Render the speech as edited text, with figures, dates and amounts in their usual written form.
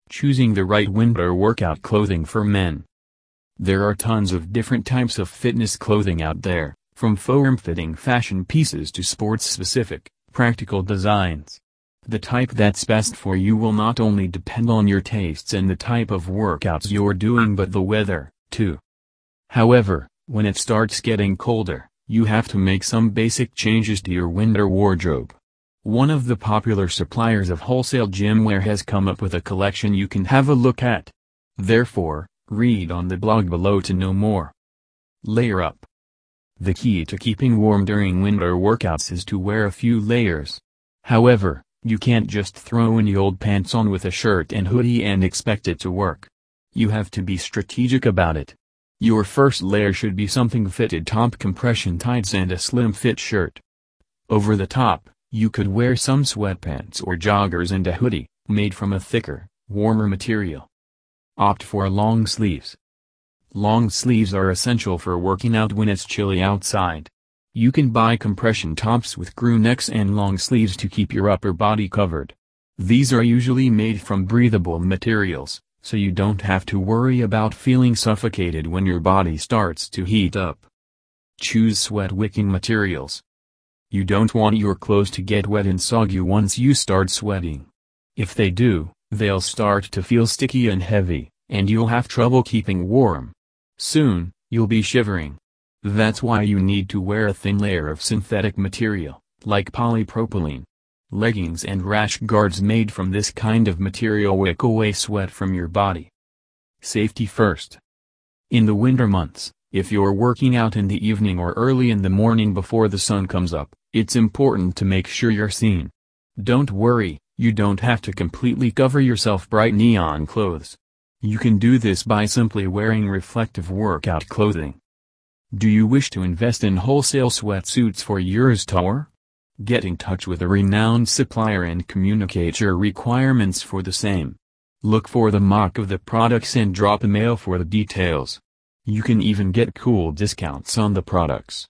Choosing the right winter workout clothing for men. There are tons of different types of fitness clothing out there, from form-fitting fashion pieces to sports-specific, practical designs. The type that's best for you will not only depend on your tastes and the type of workouts you're doing but the weather, too. However, when it starts getting colder, you have to make some basic changes to your winter wardrobe. One of the popular suppliers of wholesale gym wear has come up with a collection you can have a look at. Therefore, read on the blog below to know more. Layer up. The key to keeping warm during winter workouts is to wear a few layers. However, you can't just throw any old pants on with a shirt and hoodie and expect it to work. You have to be strategic about it. Your first layer should be something fitted top, compression tights and a slim fit shirt. Over the top, you could wear some sweatpants or joggers and a hoodie, made from a thicker, warmer material. Opt for long sleeves. Long sleeves are essential for working out when it's chilly outside. You can buy compression tops with crew necks and long sleeves to keep your upper body covered. These are usually made from breathable materials, so you don't have to worry about feeling suffocated when your body starts to heat up. Choose sweat-wicking materials. You don't want your clothes to get wet and soggy once you start sweating. If they do, they'll start to feel sticky and heavy, and you'll have trouble keeping warm. Soon, you'll be shivering. That's why you need to wear a thin layer of synthetic material, like polypropylene. Leggings and rash guards made from this kind of material wick away sweat from your body. Safety first. In the winter months, if you're working out in the evening or early in the morning before the sun comes up, it's important to make sure you're seen. Don't worry, you don't have to completely cover yourself bright neon clothes. You can do this by simply wearing reflective workout clothing. Do you wish to invest in wholesale sweatsuits for your store? Get in touch with a renowned supplier and communicate your requirements for the same. Look for the mock of the products and drop a mail for the details. You can even get cool discounts on the products.